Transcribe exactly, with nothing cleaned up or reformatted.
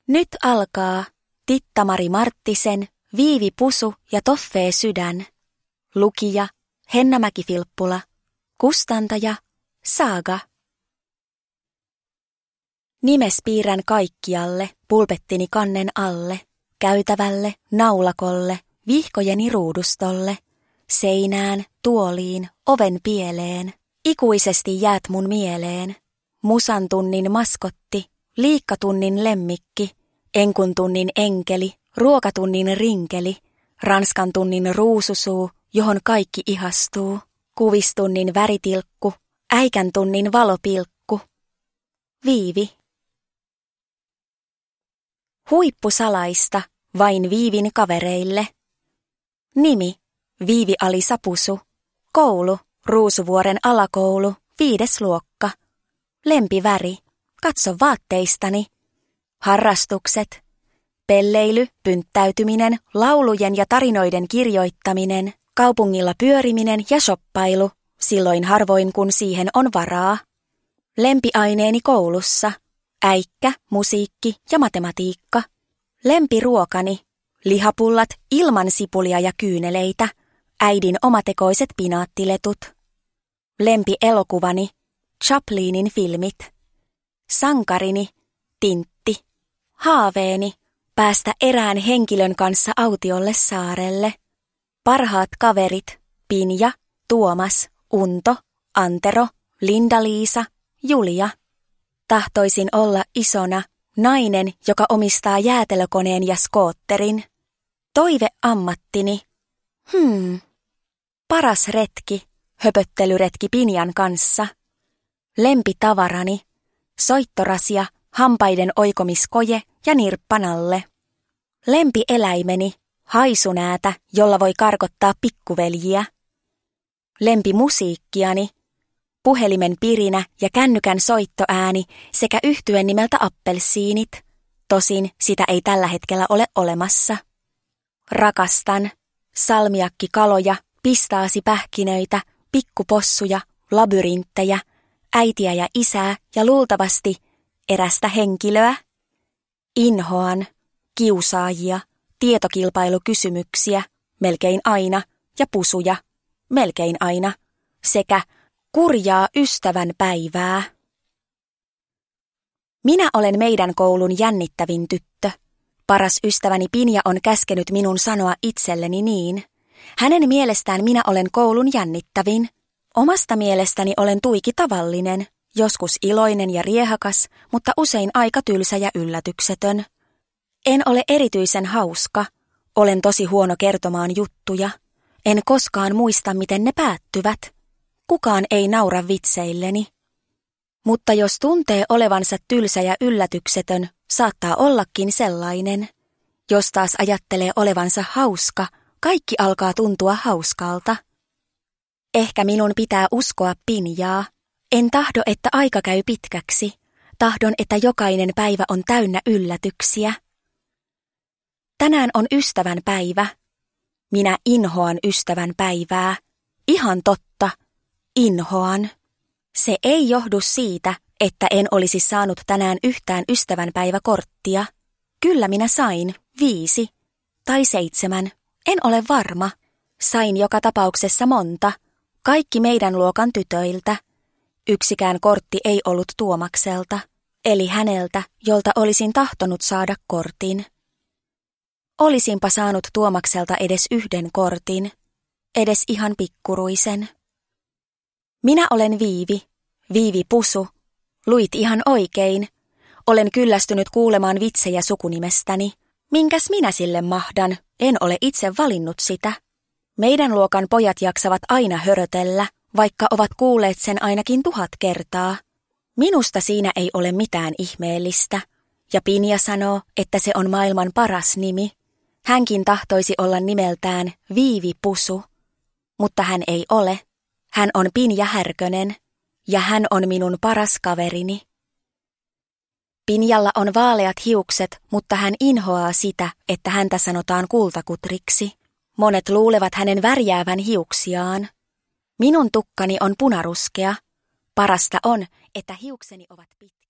Nyt alkaa Titta-Mari Marttisen Viivi Pusu ja Toffee sydän. Lukija Henna Mäki-Filppula. Kustantaja Saaga. Nimes piirrän kaikkialle, pulpettini kannen alle, käytävälle, naulakolle, vihkojeni ruudustolle, seinään, tuoliin, oven pieleen. Ikuisesti jäät mun mieleen. Musan tunnin maskotti, liikkatunnin lemmikki, enkun tunnin enkeli, ruokatunnin rinkeli, ranskan tunnin ruususuu, johon kaikki ihastuu, kuvistunnin väritilkku, äikän tunnin valopilkku. Viivi. Huippusalaista vain Viivin kavereille. Nimi Viivi Alisa Pusu. Koulu Ruusuvuoren alakoulu, viides luokka. Lempiväri, katso vaatteistani. Harrastukset, pelleily, pynttäytyminen, laulujen ja tarinoiden kirjoittaminen, kaupungilla pyöriminen ja shoppailu, silloin harvoin kun siihen on varaa. Lempiaineeni koulussa, äikkä, musiikki ja matematiikka. Lempiruokani, lihapullat ilman sipulia ja kyyneleitä, äidin omatekoiset pinaattiletut. Lempielokuvani, Chaplinin filmit. Sankarini, Tintti. Haaveeni, päästä erään henkilön kanssa autiolle saarelle. Parhaat kaverit, Pinja, Tuomas, Unto, Antero, Linda-Liisa, Julia. Tahtoisin olla isona, nainen, joka omistaa jäätelökoneen ja skootterin. Toiveammattini, hmm, paras retki, höpöttelyretki Pinjan kanssa. Lempitavarani, soittorasia, hampaiden oikomiskoje ja nirppanalle. Lempieläimeni, haisunäätä, jolla voi karkottaa pikkuveljiä. Lempimusiikkiani, puhelimen pirinä ja kännykän soittoääni sekä yhtyen nimeltä Appelsiinit. Tosin sitä ei tällä hetkellä ole olemassa. Rakastan salmiakkikaloja, pistaasipähkinöitä, pikkupossuja, labyrinttejä, äitiä ja isää ja luultavasti erästä henkilöä. Inhoan kiusaajia, tietokilpailukysymyksiä, melkein aina, ja pusuja, melkein aina, sekä kurjaa ystävän päivää. Minä olen meidän koulun jännittävin tyttö. Paras ystäväni Pinja on käskenyt minun sanoa itselleni niin. Hänen mielestään minä olen koulun jännittävin. Omasta mielestäni olen tuiki tavallinen, joskus iloinen ja riehakas, mutta usein aika tylsä ja yllätyksetön. En ole erityisen hauska. Olen tosi huono kertomaan juttuja. En koskaan muista, miten ne päättyvät. Kukaan ei naura vitseilleni. Mutta jos tuntee olevansa tylsä ja yllätyksetön, saattaa ollakin sellainen. Jos taas ajattelee olevansa hauska, kaikki alkaa tuntua hauskalta. Ehkä minun pitää uskoa Pinjaa. En tahdo, että aika käy pitkäksi. Tahdon, että jokainen päivä on täynnä yllätyksiä. Tänään on ystävän päivä. Minä inhoan ystävän päivää. Ihan totta. Inhoan. Se ei johdu siitä, että en olisi saanut tänään yhtään ystävänpäiväkorttia. Kyllä minä sain viisi tai seitsemän. En ole varma. Sain joka tapauksessa monta. Kaikki meidän luokan tytöiltä. Yksikään kortti ei ollut Tuomakselta, eli häneltä, jolta olisin tahtonut saada kortin. Olisinpa saanut Tuomakselta edes yhden kortin, edes ihan pikkuruisen. Minä olen Viivi, Viivi Pusu. Luit ihan oikein. Olen kyllästynyt kuulemaan vitsejä sukunimestäni. Minkäs minä sille mahdan? En ole itse valinnut sitä. Meidän luokan pojat jaksavat aina hörötellä, vaikka ovat kuulleet sen ainakin tuhat kertaa. Minusta siinä ei ole mitään ihmeellistä. Ja Pinja sanoo, että se on maailman paras nimi. Hänkin tahtoisi olla nimeltään Viivi Pusu. Mutta hän ei ole. Hän on Pinja Härkönen. Ja hän on minun paras kaverini. Pinjalla on vaaleat hiukset, mutta hän inhoaa sitä, että häntä sanotaan kultakutriksi. Monet luulevat hänen värjäävän hiuksiaan. Minun tukkani on punaruskea. Parasta on, että hiukseni ovat pitkiä.